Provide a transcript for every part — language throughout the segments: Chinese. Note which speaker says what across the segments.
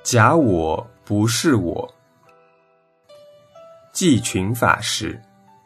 Speaker 1: 假我不是我。季群法师。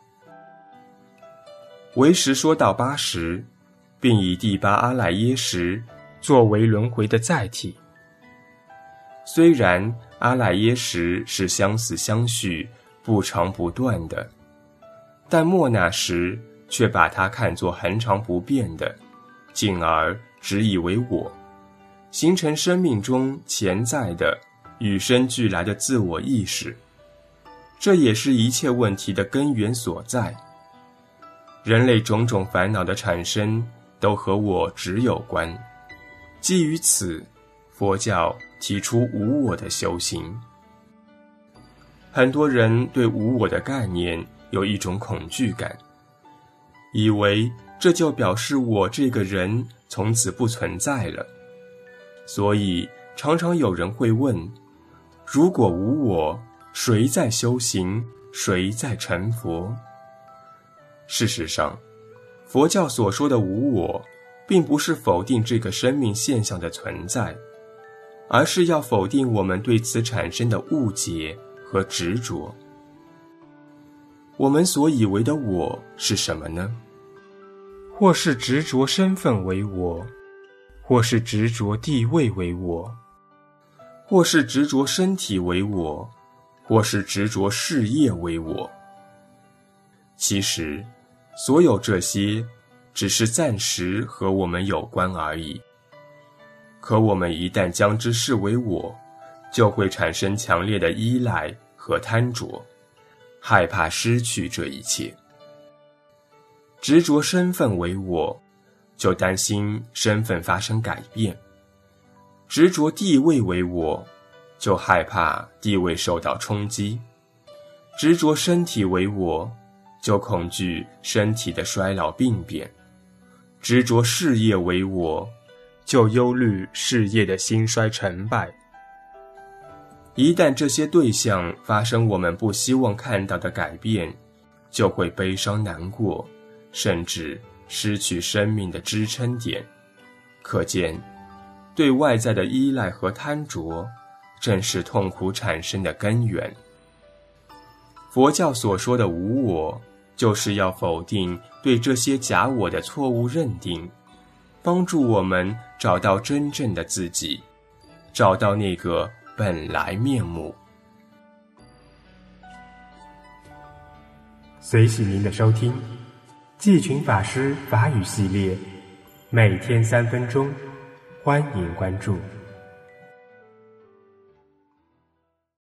Speaker 1: 为时说到80，并以第8阿赖耶识作为轮回的载体。虽然阿赖耶识是相似相续、不长不断的，但末那识却把它看作恒常不变的，进而只以为我，形成生命中潜在的与生俱来的自我意识。这也是一切问题的根源所在。人类种种烦恼的产生都和我执有关，基于此，佛教提出无我的修行。很多人对无我的概念有一种恐惧感，以为这就表示我这个人从此不存在了。所以常常有人会问，如果无我，谁在修行，谁在成佛？事实上，佛教所说的无我，并不是否定这个生命现象的存在，而是要否定我们对此产生的误解和执着。我们所以为的我是什么呢？或是执着身份为我，或是执着地位为我，或是执着身体为我，或是执着事业为我。其实，所有这些只是暂时和我们有关而已。可我们一旦将之视为我，就会产生强烈的依赖和贪着，害怕失去这一切。执着身份为我，就担心身份发生改变；执着地位为我，就害怕地位受到冲击；执着身体为我，就恐惧身体的衰老病变；执着事业为我，就忧虑事业的兴衰成败。一旦这些对象发生我们不希望看到的改变，就会悲伤难过，甚至失去生命的支撑点。可见，对外在的依赖和贪着，正是痛苦产生的根源。佛教所说的无我，就是要否定对这些假我的错误认定，帮助我们找到真正的自己，找到那个本来面目。
Speaker 2: 随喜您的收听，季群法师法语系列，每天3分钟，欢迎关注。